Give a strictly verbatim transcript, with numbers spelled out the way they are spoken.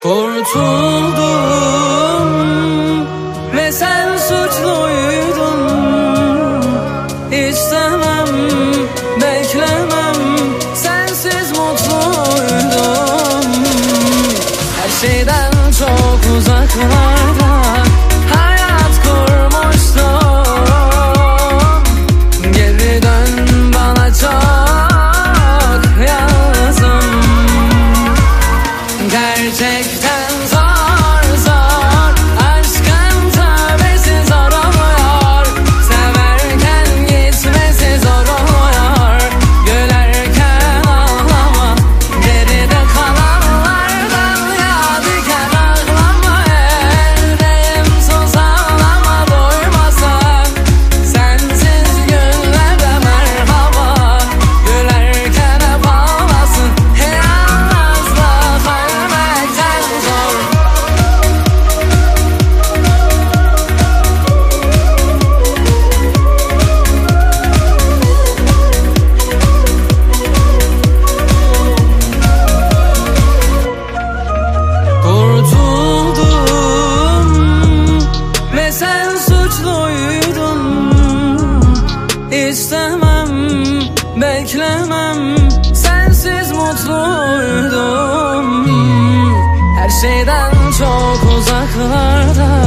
Kurtuldum ve sen suçluydun. İstemem, beklemem, sensiz mutluydum. Her şeyden çok uzaklarda hayat kurmuştum. Geri dön bana, çok yazım. Gerçekten zor zor, aşkın tövbesi zor oluyor. Severken gitmesi zor oluyor. Gülerken ağlama, geride kalanlardan yadigar ağlama. Eldeyim sus ağlama, doymasam sensiz günlere merhaba. Gülerken hep ağlasın, yalnızlık ölmekten zor. Kurtuldum ve sen suçluydun. İstemem, beklemem, sensiz mutluydum. Her şeyden çok uzaklarda